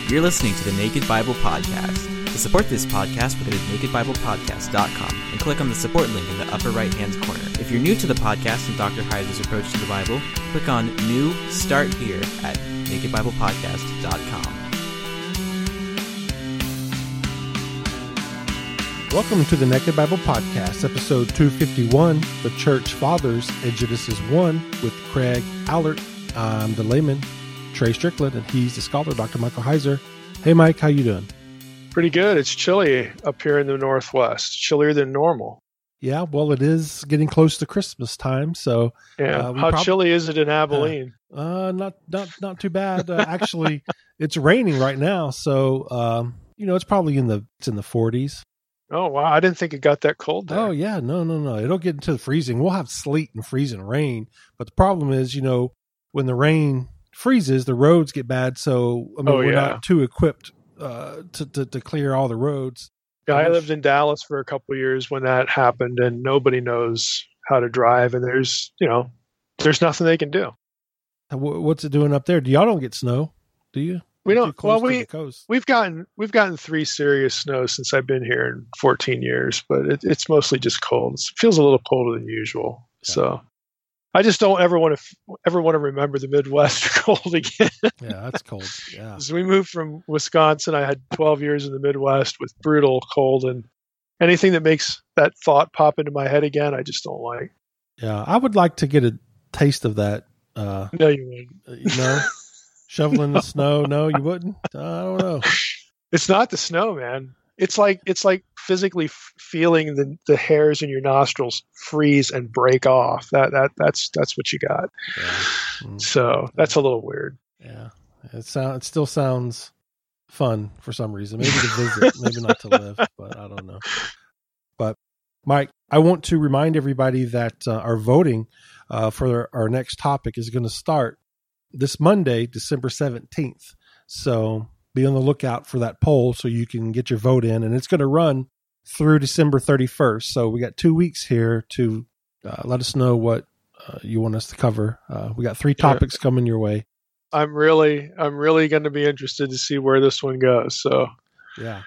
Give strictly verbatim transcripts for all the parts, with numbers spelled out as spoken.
You're listening to the Naked Bible Podcast. To support this podcast, go to naked bible podcast dot com and click on the support link in the upper right-hand corner. If you're new to the podcast and Doctor Heiser's approach to the Bible, click on New Start Here at naked bible podcast dot com. Welcome to the Naked Bible Podcast, episode two fifty-one, The Church Fathers in Genesis one, with Craig Allert. I'm the layman, Trey Strickland, and he's the scholar, Doctor Michael Heiser. Hey, Mike, how you doing? Pretty good. It's chilly up here in the Northwest, chillier than normal. Yeah, well, it is getting close to Christmas time, so yeah. Uh, How prob- chilly is it in Abilene? Uh, uh, not not not too bad. Uh, actually, it's raining right now, so um, you know it's probably in the it's in the forties. Oh wow! I didn't think it got that cold there. Oh yeah, no, no, no. It'll get into the freezing. We'll have sleet and freezing rain, but the problem is, you know, when the rain freezes, the roads get bad. So I mean, Oh, we're yeah. not too equipped uh, to, to to clear all the roads. Yeah, I lived in Dallas for a couple of years when that happened, and nobody knows how to drive, and there's you know there's nothing they can do. Wh- What's it doing up there? Do y'all don't get snow? Do you? We Too don't. close Well, to we the coast. we've gotten we've gotten three serious snows since I've been here in fourteen years, but it, it's mostly just cold. It feels a little colder than usual. Yeah. So I just don't ever want to ever want to remember the Midwest cold again. Yeah, that's cold. Yeah. As we moved from Wisconsin, I had twelve years in the Midwest with brutal cold, and anything that makes that thought pop into my head again, I just don't like. Yeah, I would like to get a taste of that. Uh, No, you wouldn't. you know, shoveling the snow. No, you wouldn't. I don't know. It's not the snow, man. It's like it's like physically f- feeling the, the hairs in your nostrils freeze and break off. That that that's that's what you got. Yeah. Mm. So that's a little weird. Yeah, it sound it still sounds fun for some reason. Maybe to visit, maybe not to live, but I don't know. But Mike, I want to remind everybody that uh, our voting uh, for our next topic is going to start this Monday, December seventeenth. So be on the lookout for that poll so you can get your vote in, and it's going to run through December thirty-first. So we got two weeks here to uh, let us know what uh, you want us to cover. Uh, we got three topics yeah. coming your way. I'm really, I'm really going to be interested to see where this one goes. So, yeah.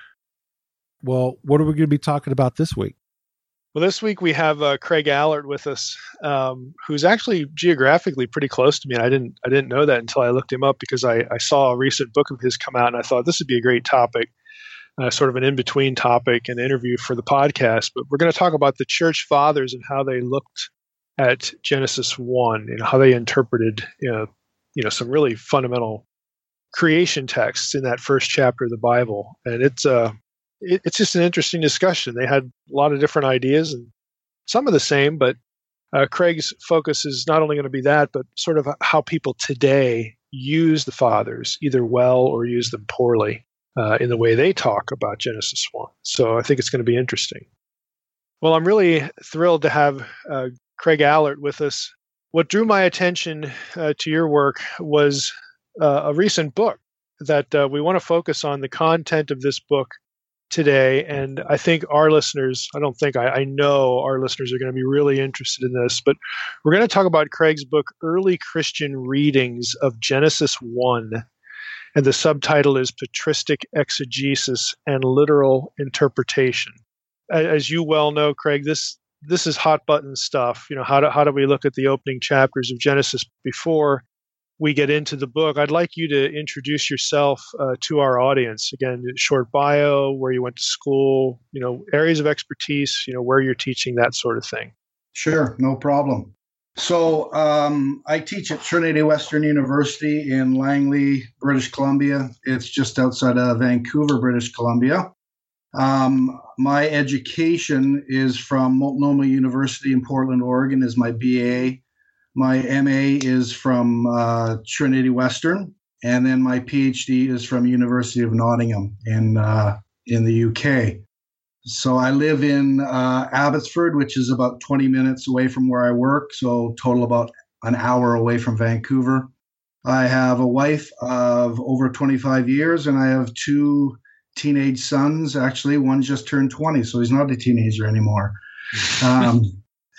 Well, what are we going to be talking about this week? Well, this week we have uh, Craig Allert with us, um, who's actually geographically pretty close to me. And I didn't, I didn't know that until I looked him up because I, I saw a recent book of his come out, and I thought this would be a great topic, uh, sort of an in-between topic and interview for the podcast. But we're going to talk about the church fathers and how they looked at Genesis one and how they interpreted, you know, you know, some really fundamental creation texts in that first chapter of the Bible. And it's uh, it, it's just an interesting discussion. They had a lot of different ideas and some of the same, but uh, Craig's focus is not only going to be that, but sort of how people today use the fathers, either well or use them poorly uh, in the way they talk about Genesis one. So I think it's going to be interesting. Well, I'm really thrilled to have uh, Craig Allert with us. What drew my attention uh, to your work was uh, a recent book that uh, we want to focus on the content of this book today. And I think our listeners, I don't think, I, I know our listeners are going to be really interested in this, but we're going to talk about Craig's book, Early Christian Readings of Genesis one. And the subtitle is Patristic Exegesis and Literal Interpretation. As you well know, Craig, this This is hot button stuff. You know, how do how do we look at the opening chapters of Genesis before we get into the book? I'd like you to introduce yourself uh, to our audience. Again, short bio, where you went to school, you know, areas of expertise, you know, where you're teaching, that sort of thing. Sure, no problem. So um, I teach at Trinity Western University in Langley, British Columbia. It's just outside of Vancouver, British Columbia. Um, my education is from Multnomah University in Portland, Oregon, is my B A. My M A is from uh, Trinity Western, and then my P H D is from University of Nottingham in uh, in the U K. So I live in uh, Abbotsford, which is about twenty minutes away from where I work, so total about an hour away from Vancouver. I have a wife of over twenty-five years, and I have two teenage sons. Actually, one just turned twenty, so he's not a teenager anymore. Um,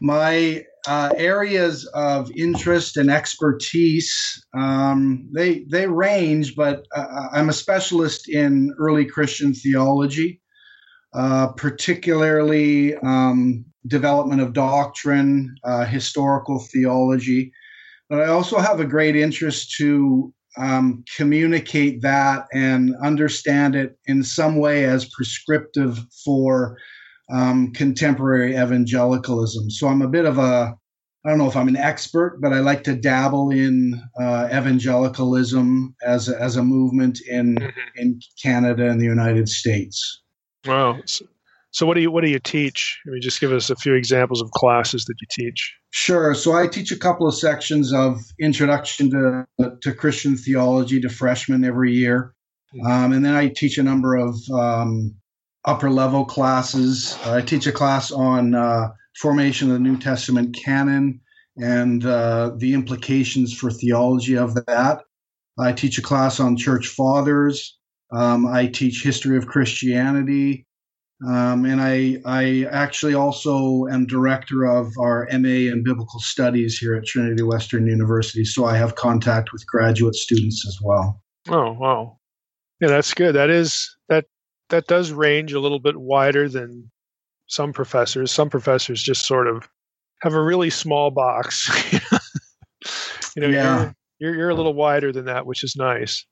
My uh, areas of interest and expertise, um, they they range, but uh, I'm a specialist in early Christian theology, uh, particularly um, development of doctrine, uh, historical theology. But I also have a great interest to um, communicate that and understand it in some way as prescriptive for Um, contemporary evangelicalism. So I'm a bit of a, I don't know if I'm an expert, but I like to dabble in uh, evangelicalism as a, as a movement in mm-hmm. in Canada and the United States. Wow. So, so what do you what do you teach? I mean, just give us a few examples of classes that you teach. Sure. So I teach a couple of sections of Introduction to to Christian Theology to freshmen every year, mm-hmm. um, and then I teach a number of um, upper level classes. Uh, I teach a class on uh, formation of the New Testament canon and uh, the implications for theology of that. I teach a class on church fathers. Um, I teach history of Christianity. Um, and I, I actually also am director of our M A in Biblical Studies here at Trinity Western University. So I have contact with graduate students as well. Oh, wow. Yeah, that's good. That is, that, that does range a little bit wider than some professors. Some professors just sort of have a really small box. you know, yeah. you're, you're, you're a little wider than that, which is nice.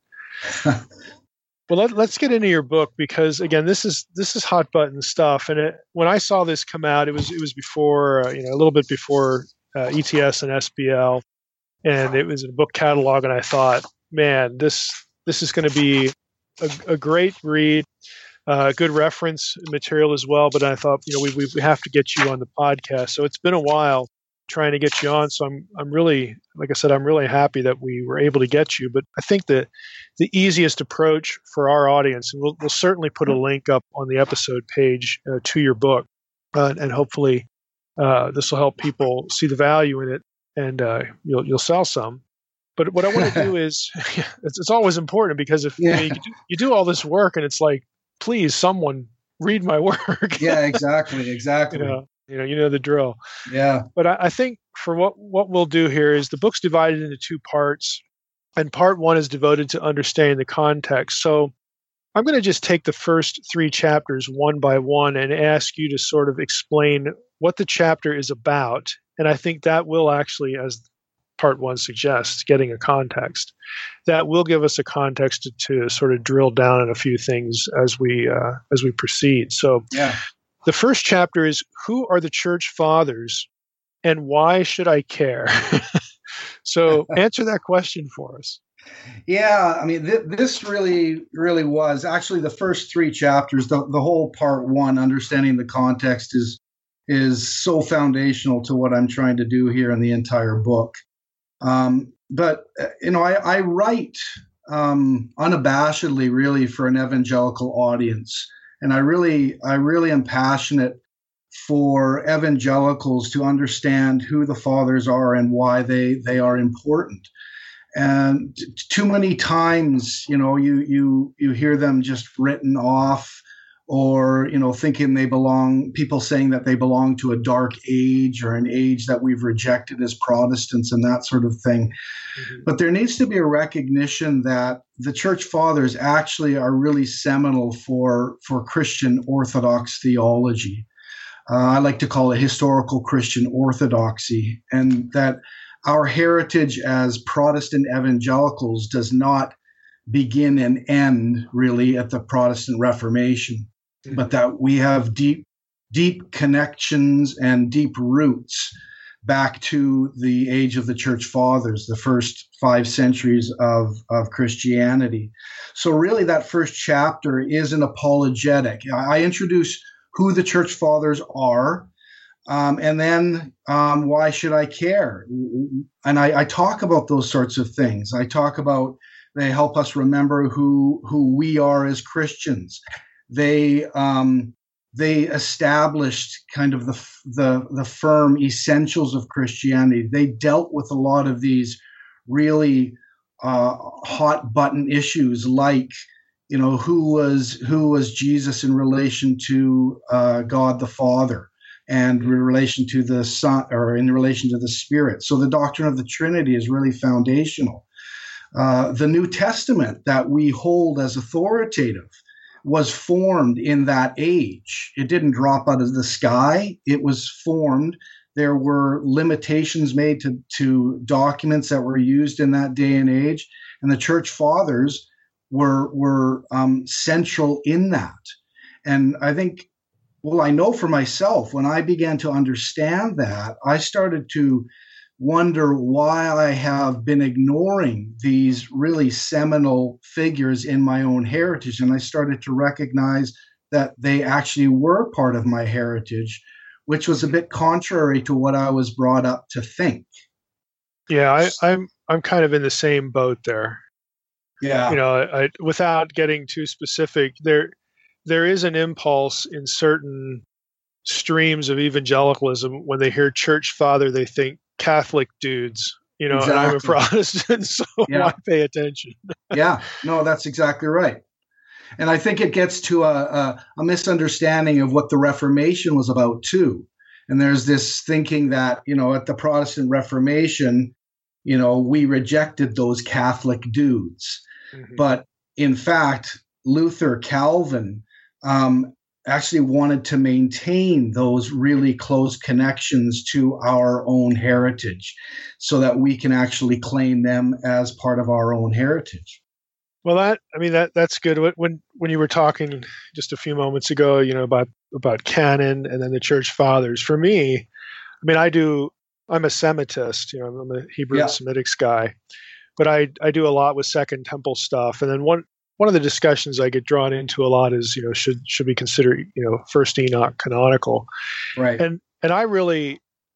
Well, let, let's get into your book, because again, this is this is hot button stuff. And it, when I saw this come out, it was it was before uh, you know a little bit before uh, E T S and S B L, and it was in a book catalog. And I thought, man, this this is going to be a, a great read, uh, good reference material as well. But I thought, you know, we we have to get you on the podcast. So it's been a while trying to get you on. So I'm I'm really, like I said, I'm really happy that we were able to get you. But I think that the easiest approach for our audience, and we'll, we'll certainly put a link up on the episode page uh, to your book, uh, and hopefully uh, this will help people see the value in it, and uh, you'll you'll sell some. But what I want to do is, it's, it's always important, because if yeah. you, know, you, do, you do all this work and it's like, please, someone read my work. yeah, exactly, exactly. You know, you know, you know the drill. Yeah. But I, I think for what what we'll do here is the book's divided into two parts, and part one is devoted to understanding the context. So I'm going to just take the first three chapters one by one and ask you to sort of explain what the chapter is about. And I think that will actually, as part one suggests, getting a context, that will give us a context to, to sort of drill down on a few things as we uh, as we proceed. So yeah. The first chapter is, who are the church fathers and why should I care? So answer that question for us. Yeah, I mean, th- this really, really was actually the first three chapters. The, the whole part one, understanding the context, is is so foundational to what I'm trying to do here in the entire book. Um, but uh, you know, I, I write um, unabashedly, really, for an evangelical audience, and I really, I really am passionate for evangelicals to understand who the fathers are and why they they are important. And t- too many times, you know, you you you hear them just written off, or, you know, thinking they belong, people saying that they belong to a dark age or an age that we've rejected as Protestants and that sort of thing. Mm-hmm. But there needs to be a recognition that the church fathers actually are really seminal for for Christian Orthodox theology. Uh, I like to call it historical Christian orthodoxy, and that our heritage as Protestant evangelicals does not begin and end really at the Protestant Reformation, mm-hmm. but that we have deep, deep connections and deep roots back to the age of the church fathers, the first five centuries of, of Christianity. So really that first chapter is an apologetic. I introduce who the church fathers are, Um, and then um, why should I care? And I, I talk about those sorts of things. I talk about they help us remember who who we are as Christians. They um, they established kind of the the the firm essentials of Christianity. They dealt with a lot of these really uh, hot button issues, like, you know, who was who was Jesus in relation to uh, God the Father. and in relation to the Son, or in relation to the Spirit. So the doctrine of the Trinity is really foundational. Uh, the New Testament that we hold as authoritative was formed in that age. It didn't drop out of the sky. It was formed. There were limitations made to, to documents that were used in that day and age, and the church fathers were were um, central in that. And I think, well, I know for myself, when I began to understand that, I started to wonder why I have been ignoring these really seminal figures in my own heritage. And I started to recognize that they actually were part of my heritage, which was a bit contrary to what I was brought up to think. Yeah, I, I'm I'm kind of in the same boat there. Yeah. You know, I, without getting too specific, there there is an impulse in certain streams of evangelicalism when they hear church father, they think Catholic dudes. You know, Exactly. and I'm a Protestant, so Yeah. why pay attention? Yeah, no, that's exactly right. And I think it gets to a, a, a misunderstanding of what the Reformation was about too. And there's this thinking that, you know, at the Protestant Reformation, you know, we rejected those Catholic dudes. Mm-hmm. But in fact, Luther, Calvin, um, actually wanted to maintain those really close connections to our own heritage so that we can actually claim them as part of our own heritage. Well, that I mean that that's good. When when you were talking just a few moments ago, you know, about about canon and then the church fathers. For me, I mean, I do. I'm a Semitist. You know, I'm a Hebrew Yeah. and Semitics guy, but I I do a lot with Second Temple stuff. And then one one of the discussions I get drawn into a lot is, you know, should should we consider, you know, First Enoch canonical? Right. And and I really.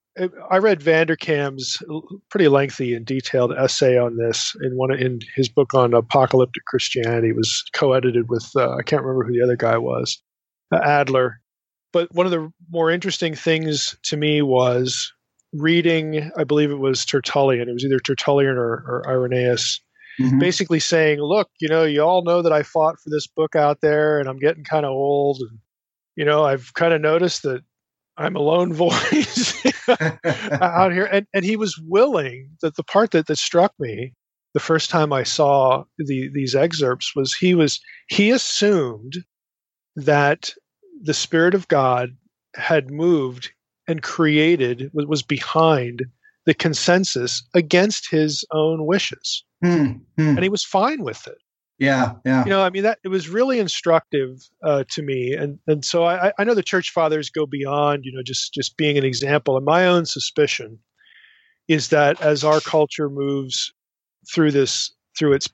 I read Vanderkam's pretty lengthy and detailed essay on this in one in his book on apocalyptic Christianity. It was co-edited with uh, I can't remember who the other guy was, uh, Adler. But one of the more interesting things to me was reading. I believe it was Tertullian. It was either Tertullian or, or Irenaeus, Mhm. basically saying, "Look, you know, you all know that I fought for this book out there, and I'm getting kind of old, and you know, I've kind of noticed that I'm a lone voice." out here, and, and he was willing. That the part that, that struck me the first time I saw the these excerpts was he was he assumed that the Spirit of God had moved and created was, was behind the consensus against his own wishes, Hmm, hmm. and he was fine with it. Yeah, yeah. You know, I mean, that it was really instructive uh, to me, and and so I, I know the church fathers go beyond, you know, just just being an example. And my own suspicion is that as our culture moves through this, through its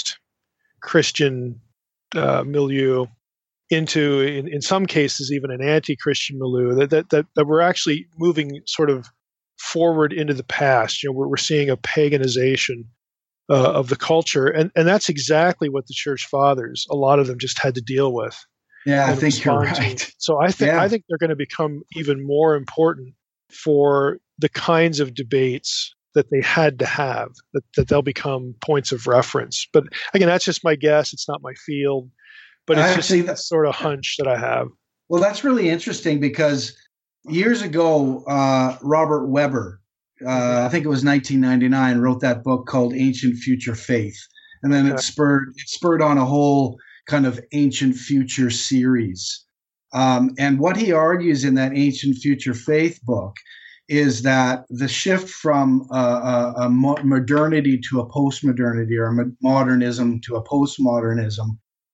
post-Christian uh, milieu into, in, in some cases, even an anti-Christian milieu, that that that, that we're actually moving sort of forward into the past. You know, we're we're seeing a paganization Uh, of the culture, and and that's exactly what the church fathers, a lot of them, just had to deal with. Yeah, I and think you're respond to. right. So I think Yeah. I think they're going to become even more important for the kinds of debates that they had to have. That that they'll become points of reference. But again, that's just my guess. It's not my field, but it's Actually, just that's- a sort of hunch that I have. Well, that's really interesting because years ago, uh, Robert Weber, uh, I think it was nineteen ninety-nine, wrote that book called Ancient Future Faith. And then Okay. it spurred it spurred on a whole kind of Ancient Future series. Um, and what he argues in that Ancient Future Faith book is that the shift from uh, a, a mo- modernity to a postmodernity, or a mo- modernism to a postmodernism,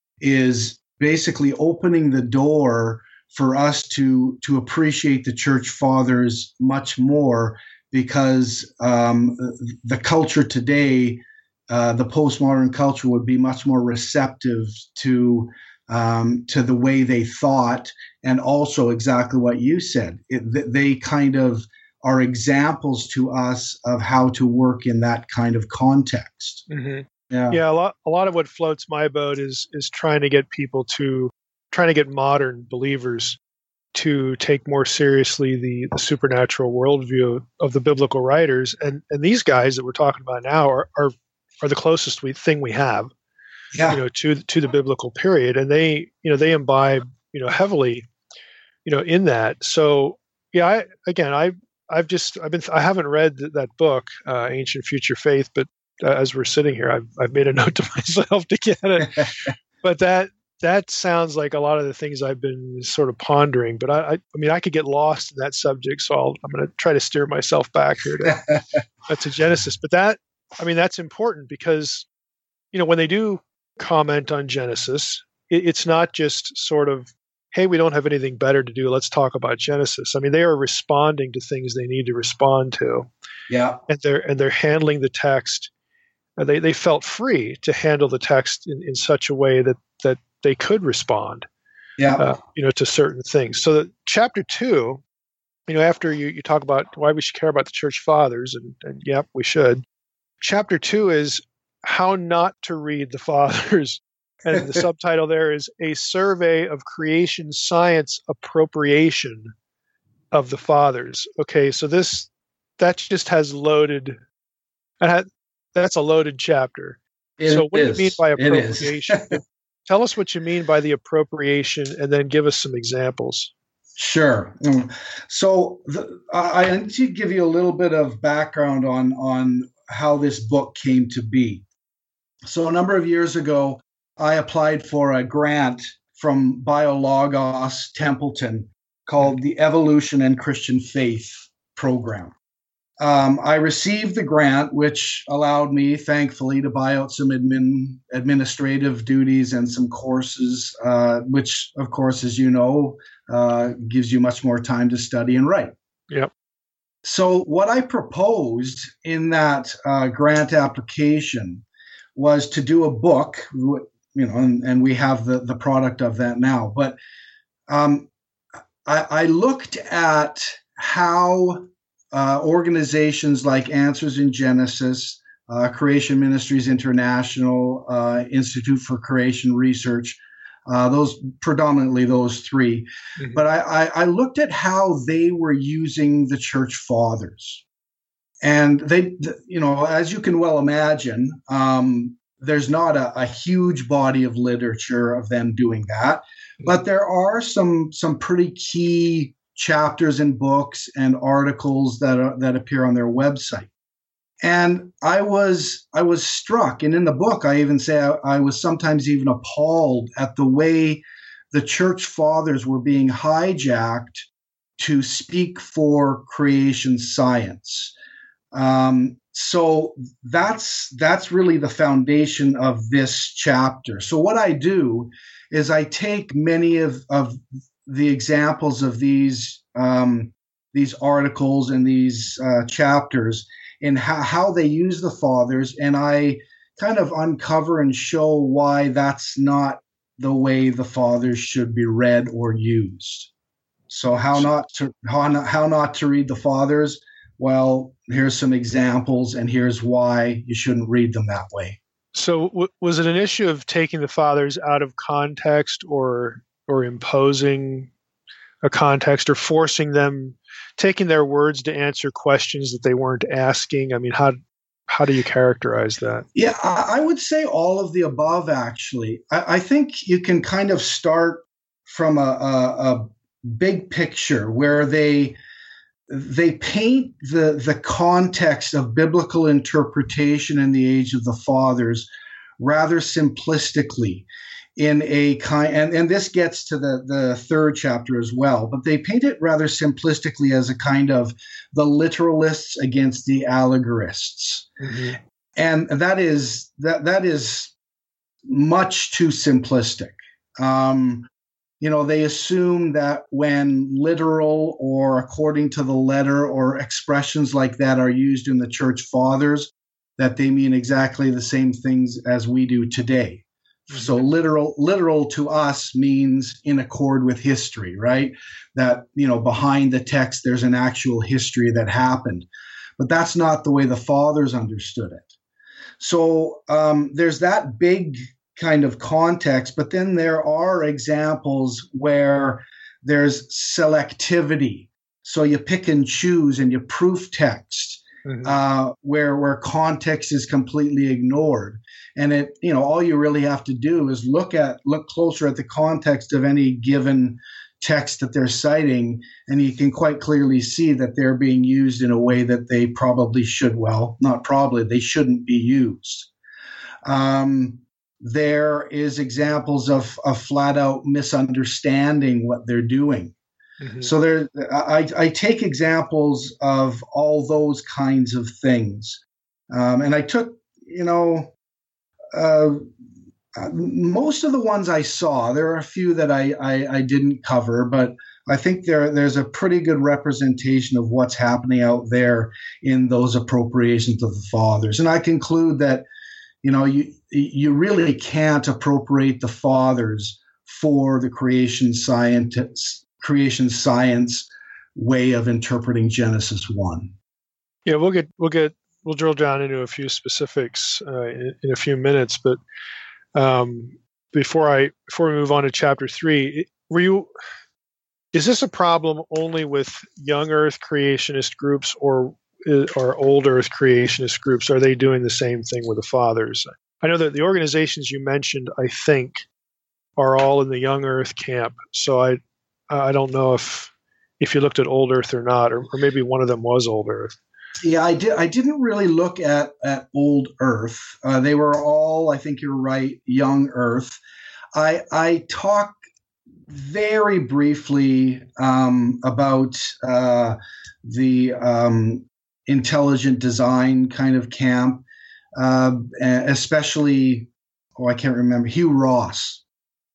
is basically opening the door for us to to appreciate the church fathers much more, because um, the culture today, uh, the postmodern culture, would be much more receptive to um, to the way they thought, and also exactly what you said. It, they kind of are examples to us of how to work in that kind of context. Mm-hmm. Yeah. Yeah, a lot a lot of what floats my boat is is trying to get people to trying to get modern believers to take more seriously the, the supernatural worldview of the biblical writers, and and these guys that we're talking about now are are, are the closest we thing we have, Yeah. you know, to to the biblical period, and they you know they imbibe you know heavily, you know, in that. So Yeah. I, again, I, I've just, I've been, I haven't read th- that book, uh, Ancient Future Faith, but uh, as we're sitting here, I've, I've made a note to myself to get it. But that, that sounds like a lot of the things I've been sort of pondering. But I, I, I mean, I could get lost in that subject, so I'll, I'm going to try to steer myself back here to, uh, to Genesis. But that, I mean, that's important because, you know, when they do comment on Genesis, it, it's not just sort of, hey, we don't have anything better to do, let's talk about Genesis. I mean, they are responding to things they need to respond to. Yeah. And they're and they're handling the text. And they, they felt free to handle the text in, in such a way that that they could respond. Yeah. Uh, you know, to certain things. So that chapter two, you know, after you, you talk about why we should care about the church fathers, and, and yep, we should. Chapter two is how not to read the fathers. And the subtitle there is A Survey of Creation Science Appropriation of the Fathers. Okay, so this, that just has loaded, that, that's a loaded chapter. It so what is. do you mean by appropriation? Tell us what you mean by the appropriation and then give us some examples. Sure. So the, I, I need to give you a little bit of background on, on how this book came to be. So a number of years ago, I applied for a grant from BioLogos Templeton called the Evolution and Christian Faith Program. Um, I received the grant, which allowed me, thankfully, to buy out some admin, administrative duties and some courses, uh, which, of course, as you know, uh, gives you much more time to study and write. Yep. So what I proposed in that uh, grant application was to do a book, you know, and, and we have the, the product of that now. But um, I, I looked at how uh, organizations like Answers in Genesis, uh, Creation Ministries International, uh, Institute for Creation Research, uh, those predominantly those three. Mm-hmm. But I, I, I looked at how they were using the church fathers. And they, you know, as you can well imagine, um, there's not a, a huge body of literature of them doing that, but there are some some pretty key chapters and books and articles that are, that appear on their website. And I was I was struck, and in the book I even say I, I was sometimes even appalled at the way the church fathers were being hijacked to speak for creation science. Um, so that's that's really the foundation of this chapter. So what I do is I take many of, of the examples of these um, these articles and these uh, chapters in how, how they use the fathers, and I kind of uncover and show why that's not the way the fathers should be read or used. So how not to how not, how not to read the fathers? Well, here's some examples, and here's why you shouldn't read them that way. So w- was it an issue of taking the fathers out of context, or or imposing a context, or forcing them, taking their words to answer questions that they weren't asking? I mean, how how do you characterize that? Yeah, I, I would say all of the above, actually. I, I think you can kind of start from a, a, a big picture where they they paint the the context of biblical interpretation in the age of the fathers rather simplistically in a kind, and, and this gets to the, the third chapter as well, but they paint it rather simplistically as a kind of the literalists against the allegorists. Mm-hmm. And that is that that is much too simplistic. Um, You know, they assume that when literal or according to the letter or expressions like that are used in the church fathers, that they mean exactly the same things as we do today. Mm-hmm. So literal, literal to us means in accord with history, right? That, you know, behind the text, there's an actual history that happened. But that's not the way the fathers understood it. So um, there's that big kind of context, but then there are examples where there's selectivity. So you pick and choose and you proof text, mm-hmm. uh, where where context is completely ignored. And it, you know, all you really have to do is look at look closer at the context of any given texts that they're citing, and you can quite clearly see that they're being used in a way that they probably should, well, not probably, they shouldn't be used. Um, there is examples of, of flat out misunderstanding what they're doing. Mm-hmm. So there, I, I take examples of all those kinds of things. Um, and I took, you know, uh, most of the ones I saw, there are a few that I, I, I didn't cover, but I think there there's a pretty good representation of what's happening out there in those appropriations of the fathers. And I conclude that, you know, you you really can't appropriate the fathers for the creation science, creation science way of interpreting Genesis one. Yeah, we'll get we'll get we'll drill down into a few specifics uh, in, in a few minutes, but. Um, before I before we move on to chapter three, were you? Is this a problem only with young Earth creationist groups, or or old Earth creationist groups? Are they doing the same thing with the fathers? I know that the organizations you mentioned, I think, are all in the young Earth camp. So I I don't know if if you looked at old Earth or not, or, or maybe one of them was old Earth. Yeah, I did. I didn't really look at at old Earth. Uh, they were all, I think you're right, young Earth. I I talk very briefly um, about uh, the um, intelligent design kind of camp, uh, especially. Oh, I can't remember Hugh Ross,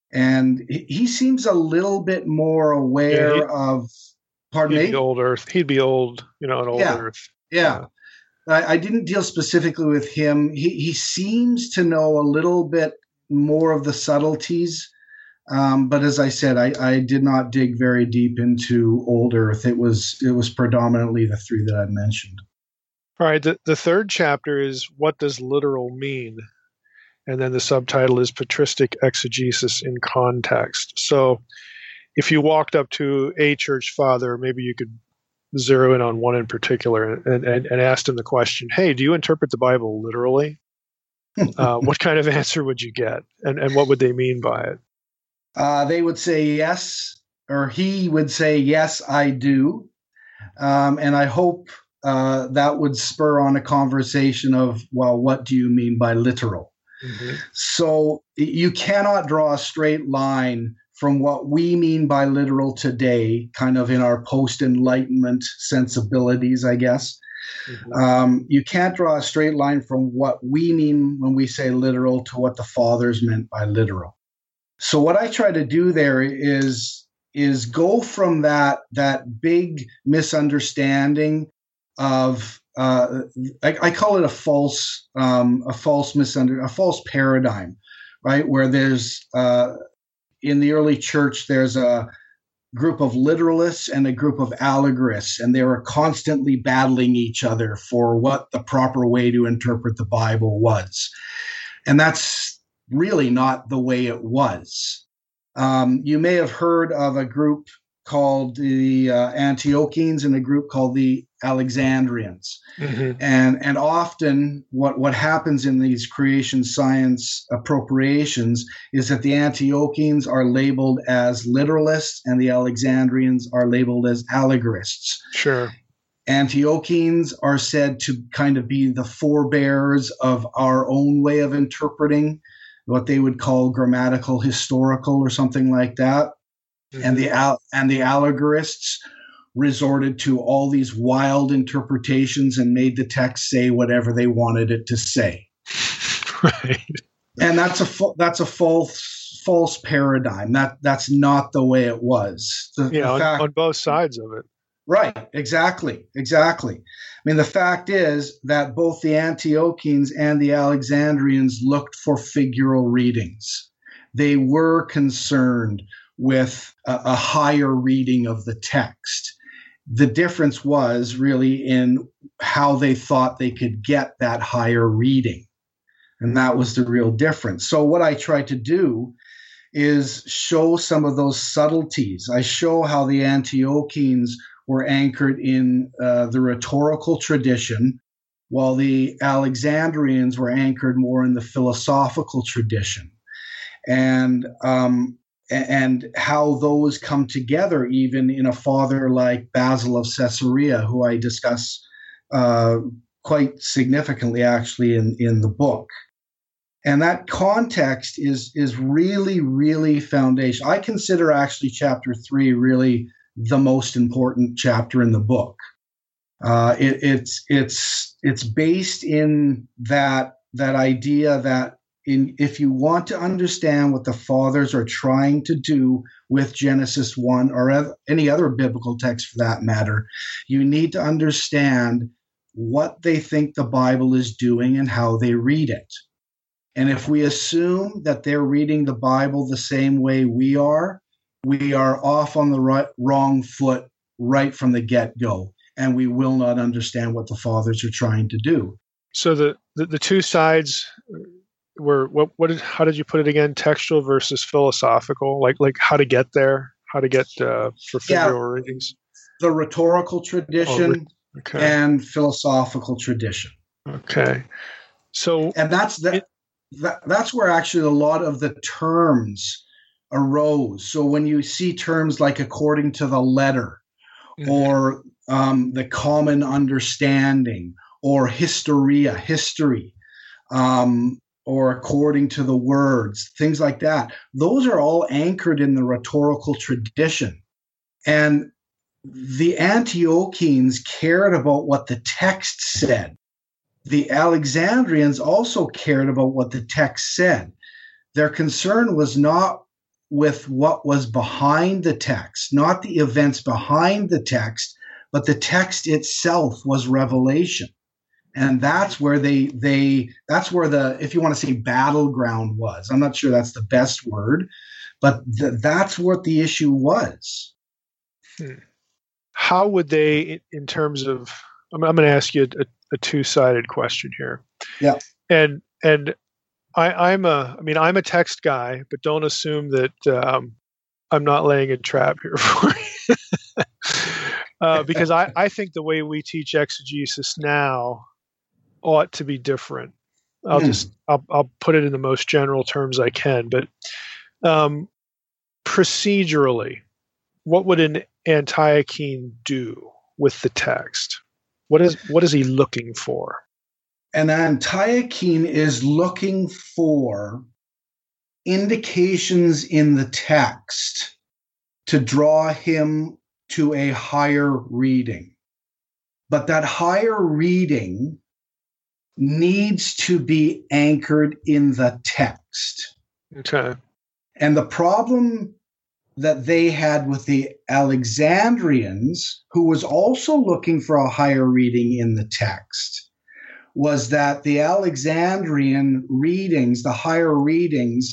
and he, he seems a little bit more aware yeah, of. Pardon he'd me. Be old Earth. He'd be old, you know, an old yeah. Earth. Yeah, I, I didn't deal specifically with him. He he seems to know a little bit more of the subtleties, um, but as I said, I, I did not dig very deep into old Earth. It was it was predominantly the three that I mentioned. All right. The the third chapter is what does literal mean, and then the subtitle is patristic exegesis in context. So, if you walked up to a church father, maybe you could zero in on one in particular and, and, and asked him the question, hey, do you interpret the Bible literally? uh, what kind of answer would you get? And, and what would they mean by it? Uh, they would say yes, or he would say, yes, I do. Um, and I hope uh, that would spur on a conversation of, well, what do you mean by literal? Mm-hmm. So you cannot draw a straight line from what we mean by literal today, kind of in our post-Enlightenment sensibilities, I guess. Mm-hmm. Um, you can't draw a straight line from what we mean when we say literal to what the fathers meant by literal. So what I try to do there is, is go from that, that big misunderstanding of, uh, I, I call it a false, um, a false misunder, a false paradigm, right? Where there's, uh, in the early church, there's a group of literalists and a group of allegorists, and they were constantly battling each other for what the proper way to interpret the Bible was. And that's really not the way it was. Um, you may have heard of a group called the uh, Antiochians and a group called the Alexandrians. Mm-hmm. And and often what, what happens in these creation science appropriations is that the Antiochians are labeled as literalists and the Alexandrians are labeled as allegorists. Sure. Antiochians are said to kind of be the forebears of our own way of interpreting, what they would call grammatical historical or something like that. Mm-hmm. And the and the allegorists resorted to all these wild interpretations and made the text say whatever they wanted it to say. Right. And that's a that's a false false paradigm. That that's not the way it was. The, yeah, the on, fact, on both sides of it. Right. Exactly. Exactly. I mean, the fact is that both the Antiochians and the Alexandrians looked for figural readings. They were concerned with a, a higher reading of the text. The difference was really in how they thought they could get that higher reading. And that was the real difference. So what I try to do is show some of those subtleties. I show how the Antiochians were anchored in uh, the rhetorical tradition, while the Alexandrians were anchored more in the philosophical tradition. And um, and how those come together, even in a father like Basil of Caesarea, who I discuss uh, quite significantly, actually, in, in the book. And that context is is really, really foundational. I consider actually chapter three really the most important chapter in the book. Uh, it, it's it's it's based in that that idea that in if you want to understand what the fathers are trying to do with Genesis one or ev- any other biblical text for that matter, you need to understand what they think the Bible is doing and how they read it. And if we assume that they're reading the Bible the same way we are, we are off on the right, wrong foot right from the get-go, and we will not understand what the fathers are trying to do. So the, the, the two sides were what what did how did you put it again? Textual versus philosophical, like like how to get there, how to get uh, for figural yeah, readings. The rhetorical tradition oh, okay. and philosophical tradition. Okay, so and that's the, it, that, that's where actually a lot of the terms arose. So when you see terms like according to the letter, mm-hmm. or um, the common understanding, or historia, history, um, or according to the words, things like that, those are all anchored in the rhetorical tradition. And the Antiochenes cared about what the text said. The Alexandrians also cared about what the text said. Their concern was not with what was behind the text, not the events behind the text, but the text itself was revelation. And that's where they, they, that's where the, if you want to say battleground was. I'm not sure that's the best word, but th- that's what the issue was. Hmm. How would they, in terms of, I'm, I'm going to ask you a, a two-sided question here. Yeah. And, and I, I'm a, I mean, I'm a text guy, but don't assume that um, I'm not laying a trap here for you. uh, because I, I think the way we teach exegesis now ought to be different. I'll mm. just, I'll, I'll put it in the most general terms I can, but um, procedurally, what would an Antiochene do with the text? What is, what is he looking for? An Antiochene is looking for indications in the text to draw him to a higher reading. But that higher reading needs to be anchored in the text. Okay. And the problem that they had with the Alexandrians, who was also looking for a higher reading in the text, was that the Alexandrian readings, the higher readings,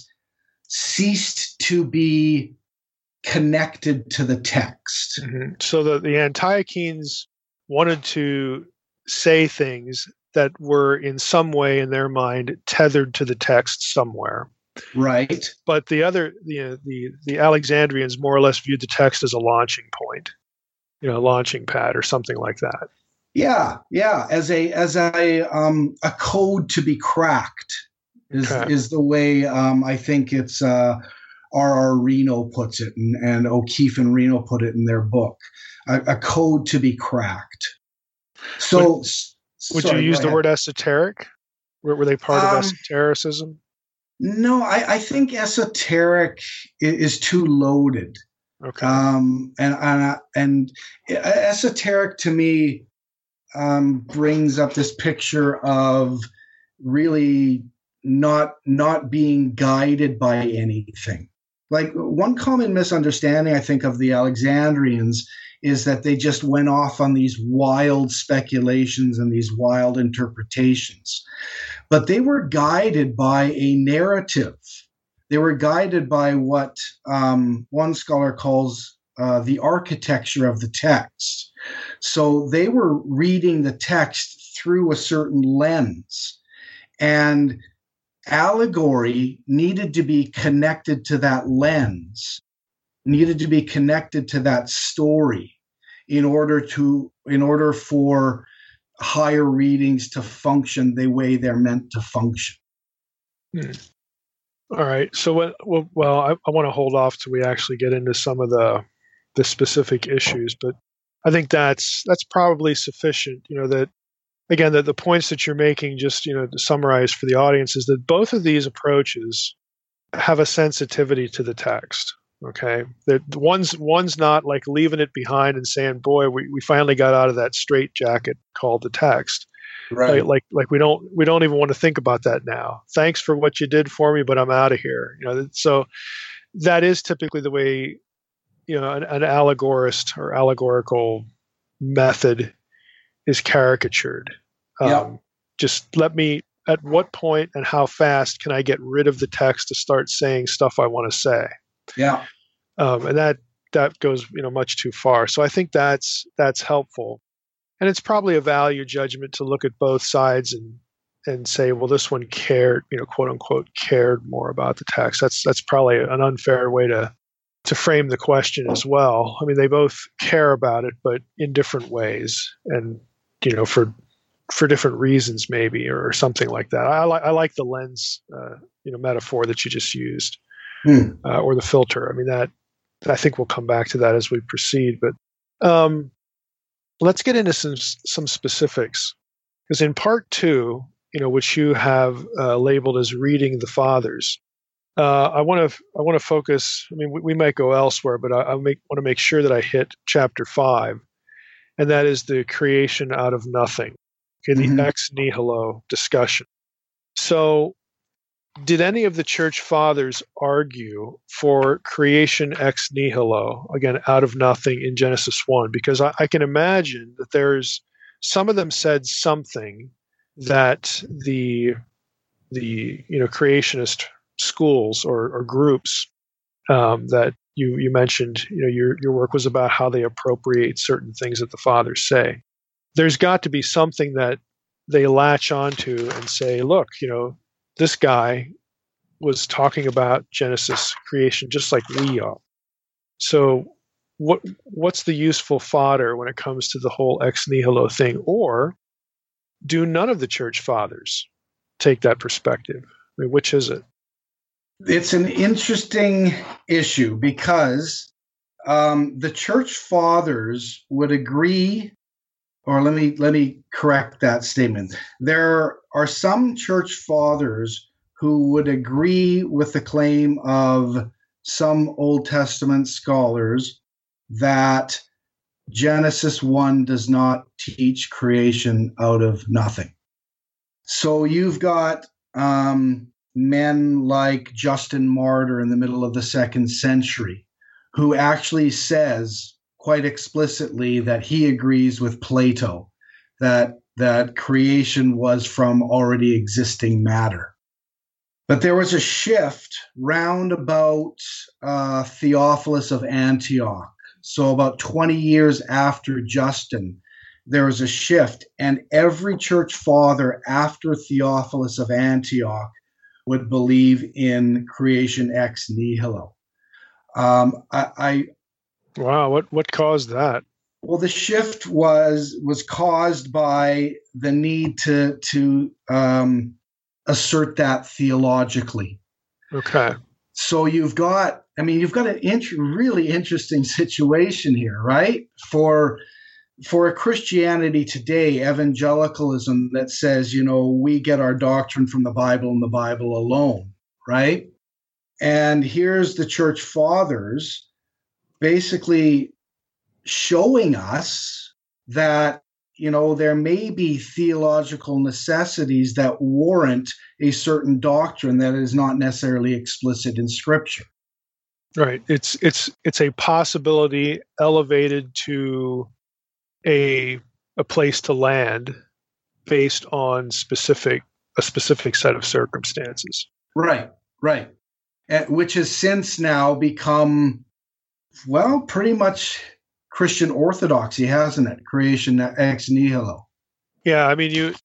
ceased to be connected to the text. Mm-hmm. So the, the Antiochenes wanted to say things that were in some way in their mind tethered to the text somewhere. Right. But the other, the, the, the Alexandrians more or less viewed the text as a launching point, you know, a launching pad or something like that. Yeah, yeah, as a as a um, a code to be cracked is okay. is the way um, I think it's uh, R R. Reno puts it, and, and O'Keefe and Reno put it in their book, a, a code to be cracked. So, would, would sorry, you use the ahead. word esoteric? Were, were they part um, of esotericism? No, I, I think esoteric is, is too loaded. Okay, um, and and and esoteric to me. Um, brings up this picture of really not not being guided by anything. Like one common misunderstanding, I think, of the Alexandrians is that they just went off on these wild speculations and these wild interpretations. But they were guided by a narrative. They were guided by what um, one scholar calls uh, the architecture of the text. So they were reading the text through a certain lens, and allegory needed to be connected to that lens, needed to be connected to that story in order to, in order for higher readings to function the way they're meant to function. Hmm. All right. So what? Well, well I, I want to hold off till we actually get into some of the the specific issues, but I think that's that's probably sufficient. You know that again that the points that you're making, just you know to summarize for the audience, is that both of these approaches have a sensitivity to the text. Okay, that one's one's not like leaving it behind and saying, "Boy, we, we finally got out of that straitjacket called the text." Right. Like, like like we don't we don't even want to think about that now. Thanks for what you did for me, but I'm out of here. You know, so that is typically the way you know an, an allegorist or allegorical method is caricatured. Um, Yeah. Just let me. At what point and how fast can I get rid of the text to start saying stuff I want to say? Yeah. Um, and that that goes you know much too far. So I think that's that's helpful. And it's probably a value judgment to look at both sides and and say, well, this one cared, you know, quote unquote, cared more about the text. That's that's probably an unfair way to to frame the question as well. I mean, they both care about it, but in different ways, and you know, for for different reasons, maybe, or, or something like that. I like I like the lens, uh, you know, metaphor that you just used, Hmm. uh, or the filter. I mean, that I think we'll come back to that as we proceed, but. Um, Let's get into some some specifics, because in part two, you know, which you have uh, labeled as reading the fathers, uh, I want to I want to focus. I mean, we, we might go elsewhere, but I, I make, want to make sure that I hit chapter five, and that is the creation out of nothing, okay, the Mhm. ex nihilo discussion. So, did any of the church fathers argue for creation ex nihilo, again, out of nothing in Genesis one? Because I, I can imagine that there's some of them said something that the the you know creationist schools or, or groups um, that you you mentioned, you know, your your work was about how they appropriate certain things that the fathers say. There's got to be something that they latch onto and say, look, you know, this guy was talking about Genesis creation just like we are. So what what's the useful fodder when it comes to the whole ex nihilo thing? Or do none of the church fathers take that perspective? I mean, which is it? It's an interesting issue because um, the church fathers would agree, or let me let me correct that statement. There are some church fathers who would agree with the claim of some Old Testament scholars that Genesis one does not teach creation out of nothing. So you've got um, men like Justin Martyr in the middle of the second century, who actually says quite explicitly that he agrees with Plato, that, that creation was from already existing matter. But there was a shift round about uh, Theophilus of Antioch. So about twenty years after Justin, there was a shift, and every church father after Theophilus of Antioch would believe in creation ex nihilo. Um, I, I Wow, what what caused that? well, the shift was was caused by the need to to um, assert that theologically. Okay. So you've got, I mean, you've got an int- really interesting situation here, right? For for a Christianity today, evangelicalism that says, you know, we get our doctrine from the Bible and the Bible alone, right? And here's the church fathers basically showing us that, you know, there may be theological necessities that warrant a certain doctrine that is not necessarily explicit in Scripture. Right. It's it's it's a possibility elevated to a a place to land based on specific a specific set of circumstances. Right, right. Uh, which has since now become, well, pretty much Christian orthodoxy, hasn't it? Creation ex nihilo. Yeah, I mean, you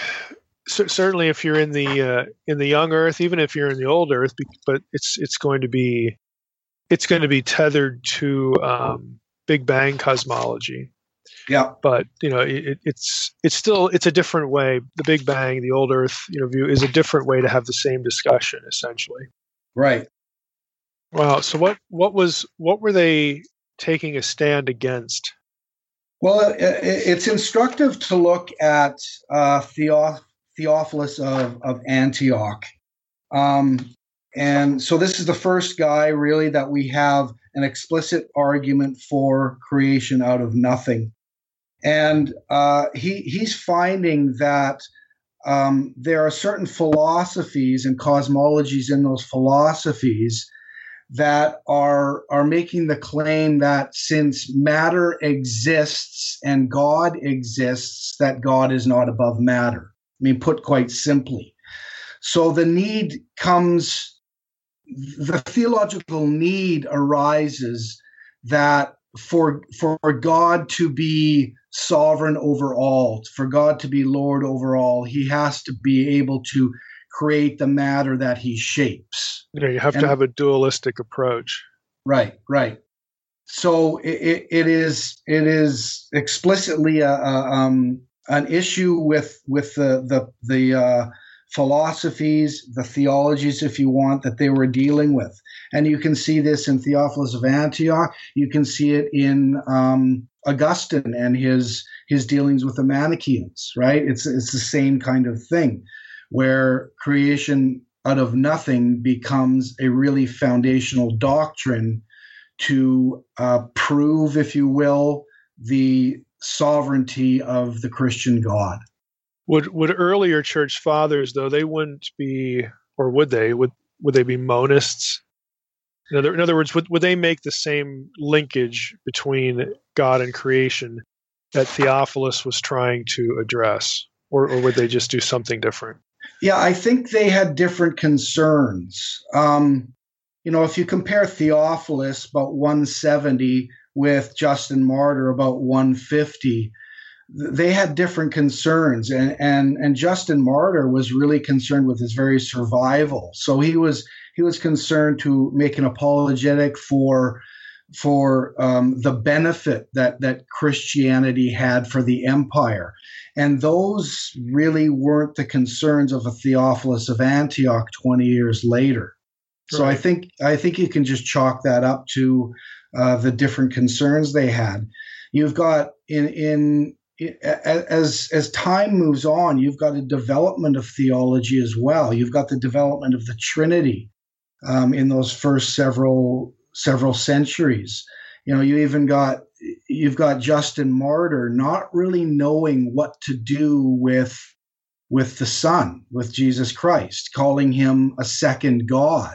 c- certainly if you're in the uh, in the young Earth, even if you're in the old Earth, be- but it's it's going to be it's going to be tethered to um, Big Bang cosmology. Yeah, But you know, it, it's it's still it's a different way. The Big Bang, the old Earth, you know, view is a different way to have the same discussion, essentially. Right. Wow. So what what was what were they taking a stand against? Well, it, it's instructive to look at uh, Theo- Theophilus of, of Antioch. Um, and so this is the first guy, really, that we have an explicit argument for creation out of nothing. And uh, he he's finding that um, there are certain philosophies and cosmologies in those philosophies that are are making the claim that since matter exists and God exists, that God is not above matter. I mean, put quite simply. So the need comes, the theological need arises that for for God to be sovereign over all, for God to be Lord over all, he has to be able to create the matter that he shapes. You know, you have And- to have a dualistic approach. Right, right. So it, it, it is it is explicitly a, a, um, an issue with with the the the uh, philosophies, the theologies, if you want, that they were dealing with, and you can see this in Theophilus of Antioch. You can see it in um, Augustine and his his dealings with the Manichaeans. Right, it's it's the same kind of thing, where creation out of nothing becomes a really foundational doctrine to uh, prove, if you will, the sovereignty of the Christian God. Would would earlier church fathers, though, they wouldn't be, or would they? Would would they be monists? In other, in other words, would, would they make the same linkage between God and creation that Theophilus was trying to address, or, or would they just do something different? Yeah, I think they had different concerns. Um, you know, if you compare Theophilus about one seventy with Justin Martyr about one fifty, they had different concerns, and and and Justin Martyr was really concerned with his very survival. So he was he was concerned to make an apologetic for for um, the benefit that that Christianity had for the empire. And those really weren't the concerns of a Theophilus of Antioch twenty years later. So Right. I think I think you can just chalk that up to uh, the different concerns they had. You've got in in as as time moves on, you've got a development of theology as well. You've got the development of the Trinity um, in those first several several centuries. You know, you even got you've got Justin Martyr not really knowing what to do with with the Son, with Jesus Christ, calling him a second God.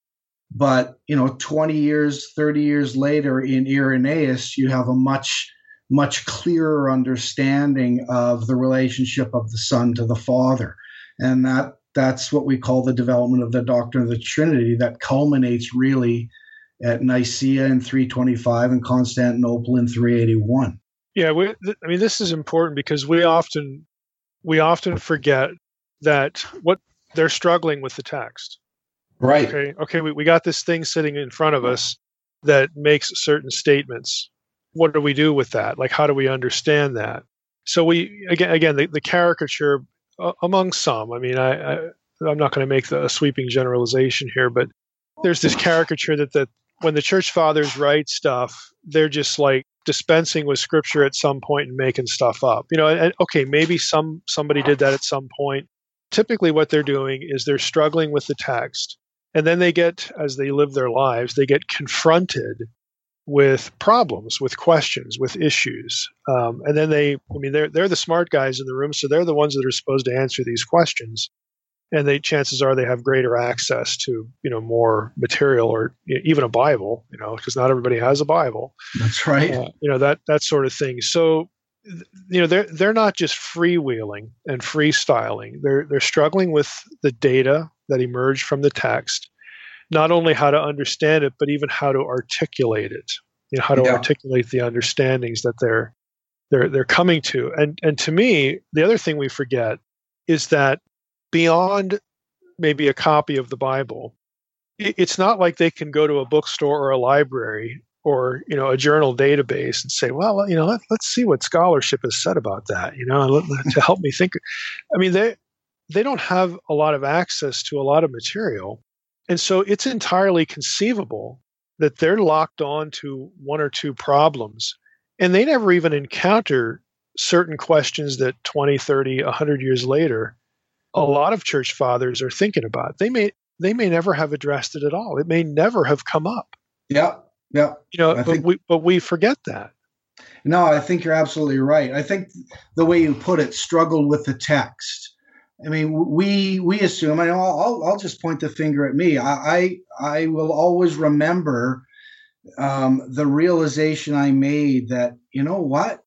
But, you know, twenty years, thirty years later in Irenaeus, you have a much, much clearer understanding of the relationship of the Son to the Father. And that that's what we call the development of the doctrine of the Trinity that culminates really at Nicaea in three twenty-five and Constantinople in three eighty-one. Yeah, we, th- I mean, this is important because we often we often forget that what they're struggling with the text. Right. Okay, okay, we, we got this thing sitting in front of us that makes certain statements. What do we do with that? Like, how do we understand that? So we again, again, the, the caricature uh, among some. I mean, I, I I'm not going to make the, a sweeping generalization here, but there's this caricature that that when the church fathers write stuff, they're just like dispensing with scripture at some point and making stuff up. You know, and, okay, maybe some somebody did that at some point. Typically, what they're doing is they're struggling with the text. And then they get, as they live their lives, they get confronted with problems, with questions, with issues. Um, and then they, I mean, they're they're the smart guys in the room, so they're the ones that are supposed to answer these questions. And they, chances are, they have greater access to, you know, more material, or even a Bible, you know, because not everybody has a Bible. That's right. Uh, you know, that that sort of thing. So, you know, they're they're not just freewheeling and freestyling. They're they're struggling with the data that emerged from the text, not only how to understand it, but even how to articulate it. You know, how to Yeah. articulate the understandings that they're they're they're coming to. And and to me, the other thing we forget is that beyond maybe a copy of the Bible, it, it's not like they can go to a bookstore or a library or, you know, a journal database and say, well, you know, let, let's see what scholarship has said about that, you know, and let, to help me think. I mean, they they don't have a lot of access to a lot of material. And so it's entirely conceivable that they're locked on to one or two problems, and they never even encounter certain questions that twenty, thirty, one hundred years later, a lot of church fathers are thinking about. They may they may never have addressed it at all. It may never have come up. Yeah, yeah. You know, I but think, we but we forget that. No, I think you're absolutely right. I think the way you put it, struggled with the text. I mean, we we assume. I mean, I'll I'll, I'll just point the finger at me. I I, I will always remember um, the realization I made that, you know what,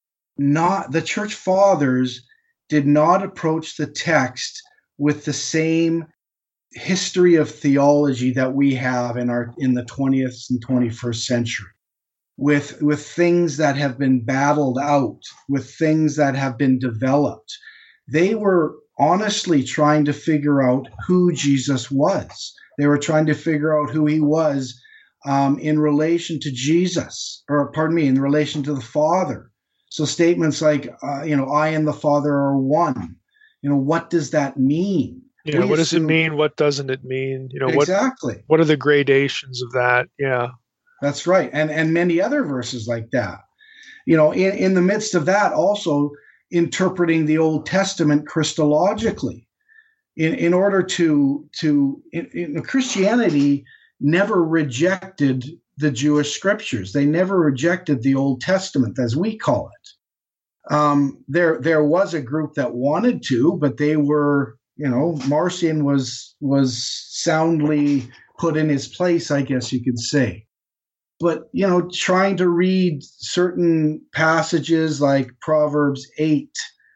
not the church fathers did not approach the text with the same history of theology that we have in our in the twentieth and twenty-first century, with with things that have been battled out, with things that have been developed. They were honestly trying to figure out who Jesus was. They were trying to figure out who he was um, in relation to Jesus, or pardon me, in relation to the Father. So statements like, uh, you know, I and the Father are one. You know, what does that mean? Yeah, we what assume, does it mean? What doesn't it mean? You know, exactly. What, what are the gradations of that? Yeah, that's right. And and many other verses like that. You know, in, in the midst of that, also interpreting the Old Testament Christologically, in in order to to in, in Christianity never rejected the Jewish scriptures. They never rejected the Old Testament, as we call it. Um, there there was a group that wanted to, but they were, you know, Marcion was was soundly put in his place, I guess you could say. But, you know, trying to read certain passages like Proverbs eight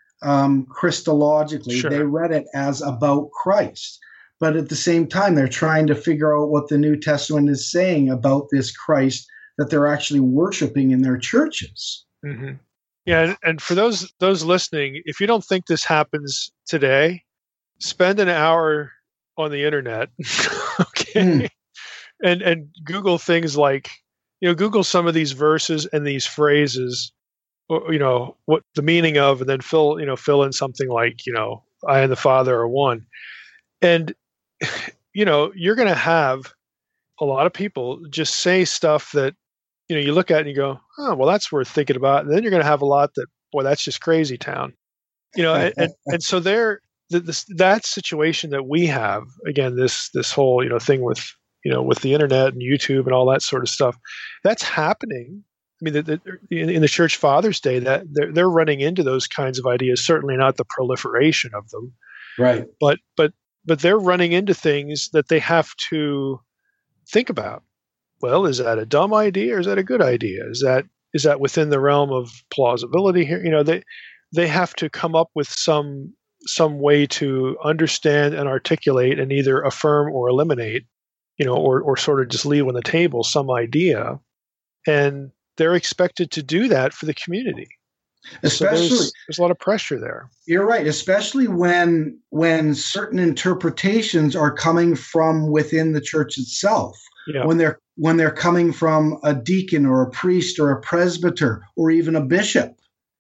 um, Christologically, sure. They read it as about Christ. But at the same time, they're trying to figure out what the New Testament is saying about this Christ that they're actually worshiping in their churches. Mm-hmm. Yeah, and, and for those those listening, if you don't think this happens today, spend an hour on the internet, okay, mm. and and Google things like, you know, Google some of these verses and these phrases, or, you know, what the meaning of, and then fill, you know, fill in something like, you know, I and the Father are one. And, you know, you're going to have a lot of people just say stuff that, you know, you look at and you go, oh, well, that's worth thinking about. And then you're going to have a lot that, boy, that's just crazy town. You know, and, and, and so there, this, that situation that we have, again, this, this whole, you know, thing with, you know, with the internet and YouTube and all that sort of stuff, that's happening. I mean, the, the, in, in the Church Fathers' day, that they're, they're running into those kinds of ideas, certainly not the proliferation of them. Right. But, but, but they're running into things that they have to think about. Well, is that a dumb idea or is that a good idea? Is that, is that within the realm of plausibility here? You know, they, they have to come up with some, some way to understand and articulate and either affirm or eliminate, you know, or, or sort of just leave on the table some idea. And they're expected to do that for the community. Especially, so there's, there's a lot of pressure there. You're right, especially when when certain interpretations are coming from within the church itself. Yeah. When they're when they're coming from a deacon or a priest or a presbyter or even a bishop.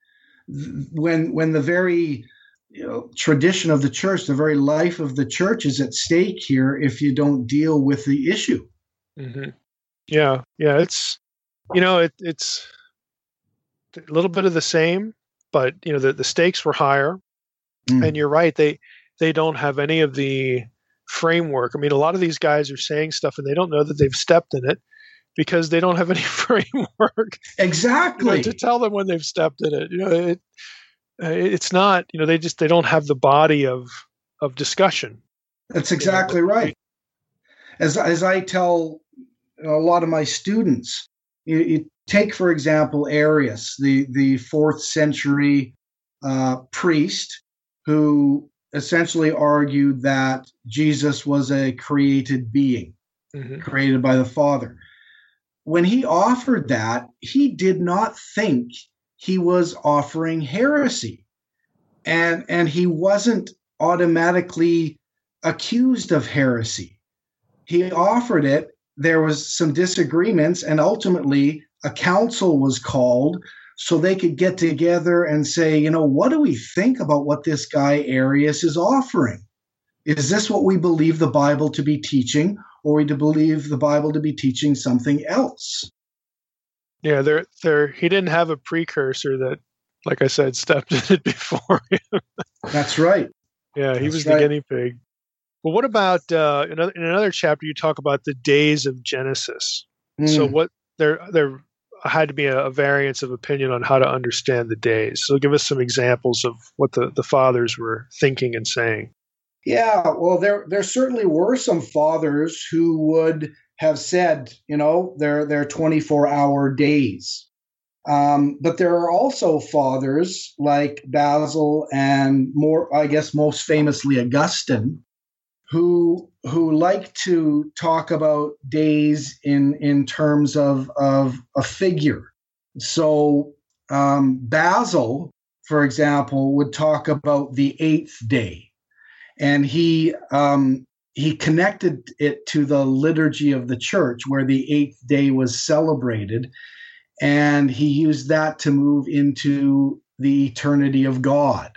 When when the very, you know, tradition of the church, the very life of the church is at stake here if you don't deal with the issue. Mm-hmm. Yeah, yeah, it's, you know, it, it's a little bit of the same, but, you know, the, the stakes were higher. Mm. And you're right, they they don't have any of the framework. I mean, a lot of these guys are saying stuff and they don't know that they've stepped in it because they don't have any framework. Exactly. You know, to tell them when they've stepped in it. You know, it, it's not, you know, they just, they don't have the body of of discussion. That's exactly you know, right. As as I tell a lot of my students, you, you take, for example, Arius, the, the fourth century uh, priest who essentially argued that Jesus was a created being, mm-hmm. created by the Father. When he offered that, he did not think he was offering heresy. And, and he wasn't automatically accused of heresy. He offered it. There was some disagreements, and ultimately a council was called so they could get together and say, you know, what do we think about what this guy Arius is offering? Is this what we believe the Bible to be teaching, or we to believe the Bible to be teaching something else? Yeah, there, there. He didn't have a precursor that, like I said, stepped in it before him. That's right. Yeah, he That's was right. the guinea pig. Well, what about uh, in, another, in another chapter? You talk about the days of Genesis. Mm. So what there there had to be a, a variance of opinion on how to understand the days. So give us some examples of what the, the fathers were thinking and saying. Yeah, well, there there certainly were some fathers who would have said, you know, they're they're twenty-four hour days. Um, but there are also fathers like Basil and more, I guess, most famously Augustine, who who like to talk about days in in terms of of a figure. So um, Basil, for example, would talk about the eighth day. And he um, he connected it to the liturgy of the church, where the eighth day was celebrated, and he used that to move into the eternity of God.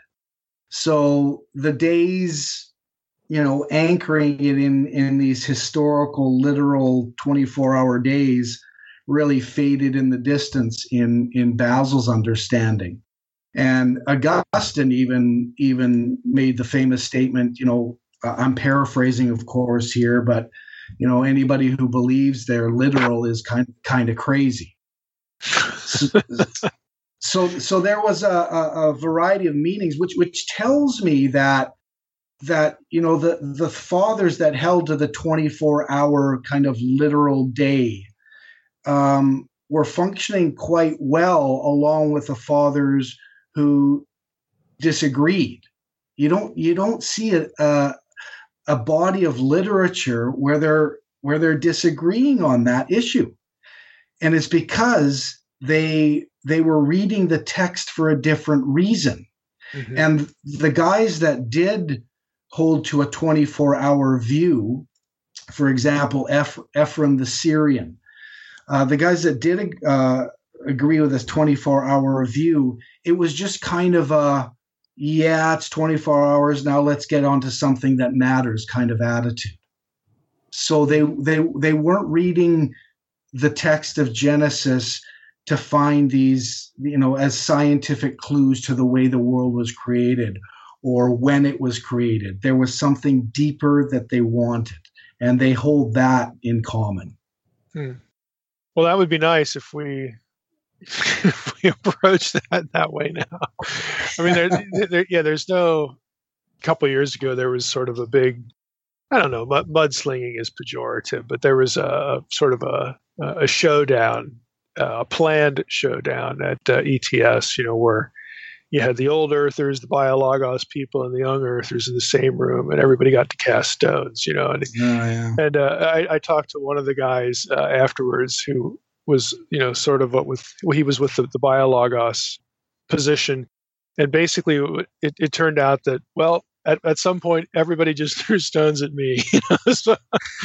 So the days, you know, anchoring it in in these historical, literal twenty-four hour days, really faded in the distance in in Basil's understanding. And Augustine even even made the famous statement, you know, I'm paraphrasing, of course, here, but, you know, anybody who believes they're literal is kind kind of crazy. So, so, so there was a, a, a variety of meanings, which which tells me that that you know the the fathers that held to the twenty-four hour kind of literal day um, were functioning quite well, along with the fathers who disagreed. You don't you don't see a, a a body of literature where they're where they're disagreeing on that issue, and it's because they they were reading the text for a different reason. Mm-hmm. And the guys that did hold to a twenty-four hour view, for example, Eph, Ephraim the Syrian, uh, the guys that did uh, agree with this twenty-four hour view, it was just kind of a, yeah, it's twenty-four hours, now let's get on to something that matters kind of attitude. So they they they weren't reading the text of Genesis to find these, you know, as scientific clues to the way the world was created or when it was created. There was something deeper that they wanted, and they hold that in common. Hmm. Well, that would be nice if we if we approach that that way now. I mean, there, there, yeah, there's no. A couple of years ago, there was sort of a big, I don't know, mud, mudslinging is pejorative, but there was a sort of a a showdown, a planned showdown at uh, E T S. You know, where you had the old Earthers, the Biologos people, and the young Earthers in the same room, and everybody got to cast stones. You know, and oh, yeah. and uh, I, I talked to one of the guys uh, afterwards who was, you know, sort of what with well, he was with the, the Biologos position, and basically it, it turned out that, well, at, at some point everybody just threw stones at me. You know? So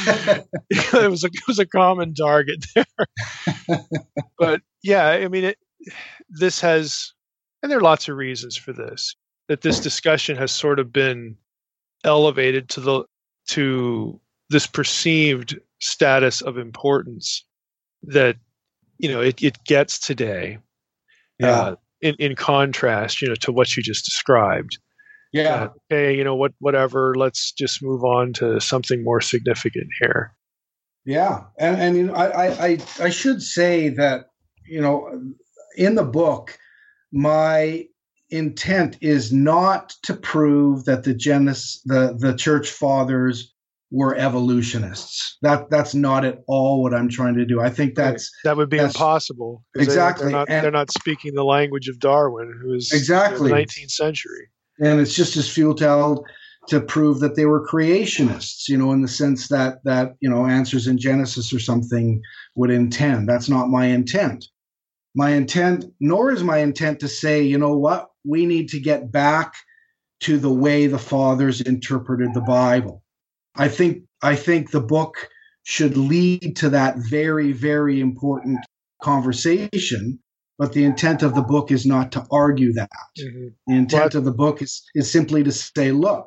it was a it was a common target there. But yeah, I mean, it, this has, and there are lots of reasons for this, that this discussion has sort of been elevated to the to this perceived status of importance that, you know, it, it gets today. Yeah. Uh, in, in contrast, you know, to what you just described. Yeah. Uh, hey, you know what? Whatever. Let's just move on to something more significant here. Yeah, and and you know, I I I should say that, you know, in the book, my intent is not to prove that the Genesis, the the church fathers were evolutionists. That that's not at all what I'm trying to do. I think that's that would be that's, impossible. Exactly, they, they're, not, and, they're not speaking the language of Darwin, who is exactly in the nineteenth century. And it's just as futile to prove that they were creationists, you know, in the sense that that you know answers in Genesis or something would intend. That's not my intent. My intent, nor is my intent to say, you know what, we need to get back to the way the fathers interpreted the Bible. I think I think the book should lead to that very, very important conversation, but the intent of the book is not to argue that. Mm-hmm. The intent but, of the book is, is simply to say, look,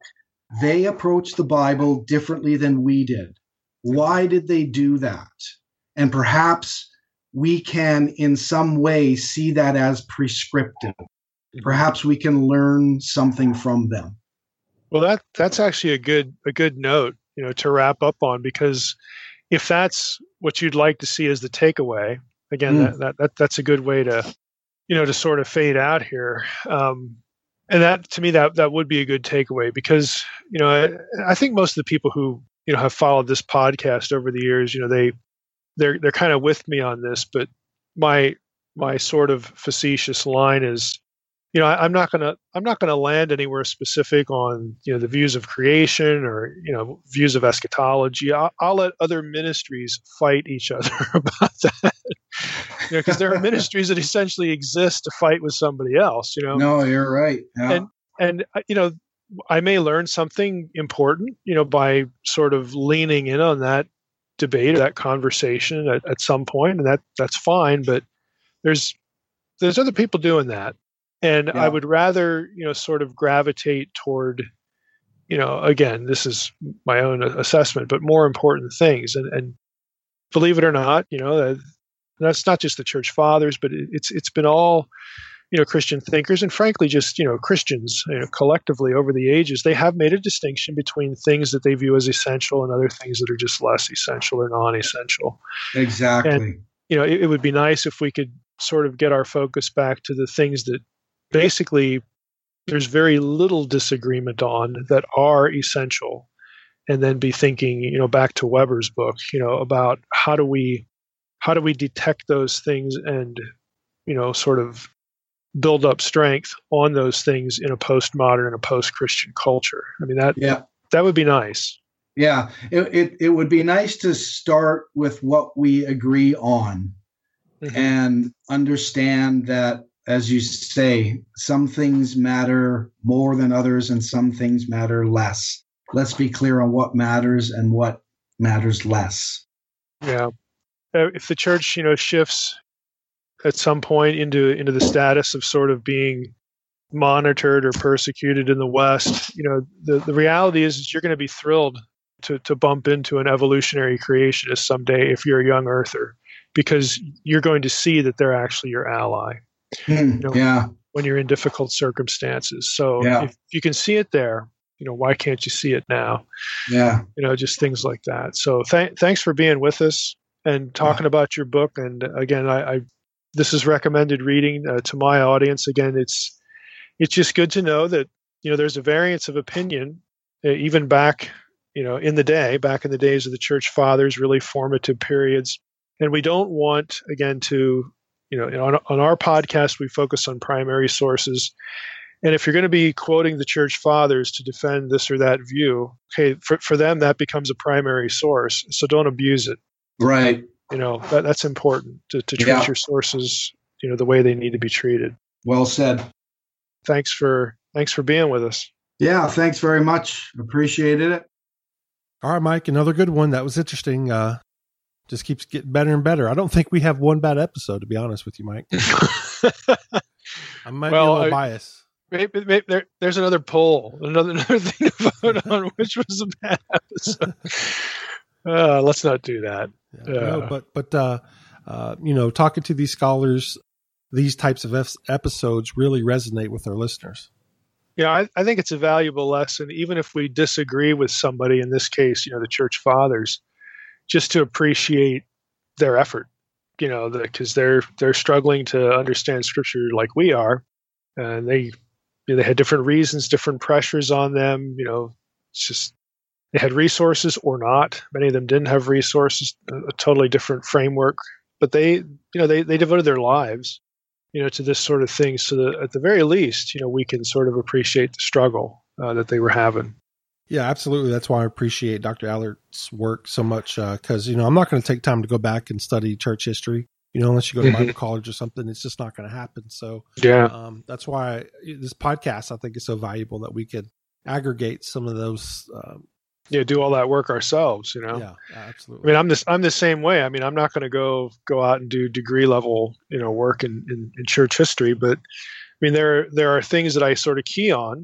they approached the Bible differently than we did. Why did they do that? And perhaps we can in some way see that as prescriptive. Perhaps we can learn something from them. Well, that that's actually a good a good note, you know, to wrap up on, because if that's what you'd like to see as the takeaway, again, mm. that, that that that's a good way to, you know, to sort of fade out here. Um, and that, to me, that that would be a good takeaway, because, you know, I, I think most of the people who, you know, have followed this podcast over the years, you know, they they're they're kind of with me on this, but my my sort of facetious line is, you know, I, I'm not gonna I'm not gonna land anywhere specific on, you know, the views of creation or, you know, views of eschatology. I'll, I'll let other ministries fight each other about that, you know, because there are ministries that essentially exist to fight with somebody else. You know, no, you're right. Yeah. And and you know, I may learn something important, you know, by sort of leaning in on that debate or that conversation at, at some point, and that that's fine. But there's there's other people doing that, and yeah. I would rather, you know, sort of gravitate toward, you know, again, this is my own assessment, but more important things. And, and believe it or not, you know, that, that's not just the church fathers, but it, it's it's been all, you know, Christian thinkers, and frankly, just, you know, Christians, you know, collectively over the ages, they have made a distinction between things that they view as essential and other things that are just less essential or non-essential. Exactly. And, you know, it, it would be nice if we could sort of get our focus back to the things that basically there's very little disagreement on, that are essential, and then be thinking, you know, back to Weber's book, you know, about how do we, how do we detect those things and, you know, sort of build up strength on those things in a postmodern and a post-Christian culture. I mean, that yeah. that would be nice. Yeah, it, it it would be nice to start with what we agree on, mm-hmm. and understand that, as you say, some things matter more than others and some things matter less. Let's be clear on what matters and what matters less. Yeah. Uh, if the church, you know, shifts at some point into into the status of sort of being monitored or persecuted in the West, you know, the, the reality is, is you're going to be thrilled to to bump into an evolutionary creationist someday if you're a young earther, because you're going to see that they're actually your ally. Mm, you know, yeah. when you're in difficult circumstances. So yeah. if you can see it there, you know, why can't you see it now? Yeah. You know, just things like that. So th- thanks for being with us and talking yeah. about your book. And again, I, I this is recommended reading uh, to my audience. Again, it's it's just good to know that, you know, there's a variance of opinion, uh, even back, you know, in the day, back in the days of the church fathers, really formative periods. And we don't want, again, to, you know, on, on our podcast, we focus on primary sources. And if you're going to be quoting the church fathers to defend this or that view, okay, for, for them, that becomes a primary source. So don't abuse it. Right. You know, that, that's important to, to treat yeah. your sources, you know, the way they need to be treated. Well said. Thanks for, thanks for being with us. Yeah. Thanks very much. Appreciated it. All right, Mike, another good one. That was interesting. Uh, just keeps getting better and better. I don't think we have one bad episode, to be honest with you, Mike. I might well, be a little I, biased. Maybe, maybe there, there's another poll, another another thing to vote on, which was a bad episode. Uh, let's not do that. Yeah, uh, no, but but uh, uh, you know, talking to these scholars, these types of f- episodes really resonate with our listeners. Yeah, I, I think it's a valuable lesson, even if we disagree with somebody. In this case, you know, the church fathers, just to appreciate their effort. You know, because they're they're struggling to understand Scripture like we are, and they you know, they had different reasons, different pressures on them. You know, it's just they had resources or not. Many of them didn't have resources, a, a totally different framework. But they, you know, they they devoted their lives, you know, to this sort of thing, so that at the very least, you know, we can sort of appreciate the struggle uh, that they were having. Yeah, absolutely. That's why I appreciate Doctor Allard's work so much, because, uh, you know, I'm not going to take time to go back and study church history, you know, unless you go to Bible college or something. It's just not going to happen. So yeah, um, that's why I, this podcast, I think, is so valuable, that we could aggregate some of those. Um, yeah, do all that work ourselves, you know? Yeah, absolutely. I mean, I'm this, I'm the same way. I mean, I'm not going to go go out and do degree level, you know, work in, in, in church history, but I mean, there there are things that I sort of key on.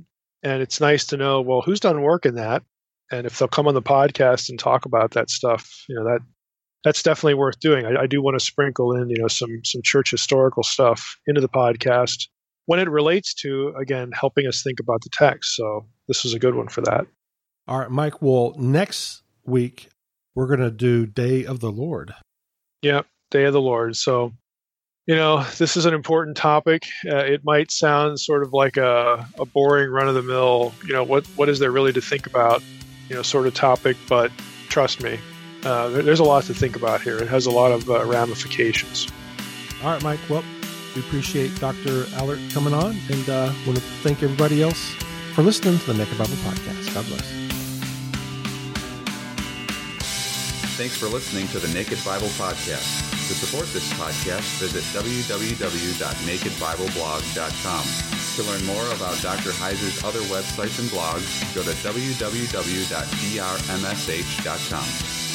And it's nice to know, well, who's done work in that? And if they'll come on the podcast and talk about that stuff, you know, that that's definitely worth doing. I, I do want to sprinkle in, you know, some some church historical stuff into the podcast when it relates to, again, helping us think about the text. So this is a good one for that. All right, Mike. Well, next week we're going to do Day of the Lord. Yeah, Day of the Lord. So, you know, this is an important topic. Uh, it might sound sort of like a, a boring run-of-the-mill, you know, what what is there really to think about, you know, sort of topic. But trust me, uh, there, there's a lot to think about here. It has a lot of uh, ramifications. All right, Mike. Well, we appreciate Doctor Allert coming on, and uh, want to thank everybody else for listening to the Naked Bible Podcast. God bless. Thanks for listening to the Naked Bible Podcast. To support this podcast, visit w w w dot naked bible blog dot com. To learn more about Doctor Heiser's other websites and blogs, go to w w w dot d r m s h dot com.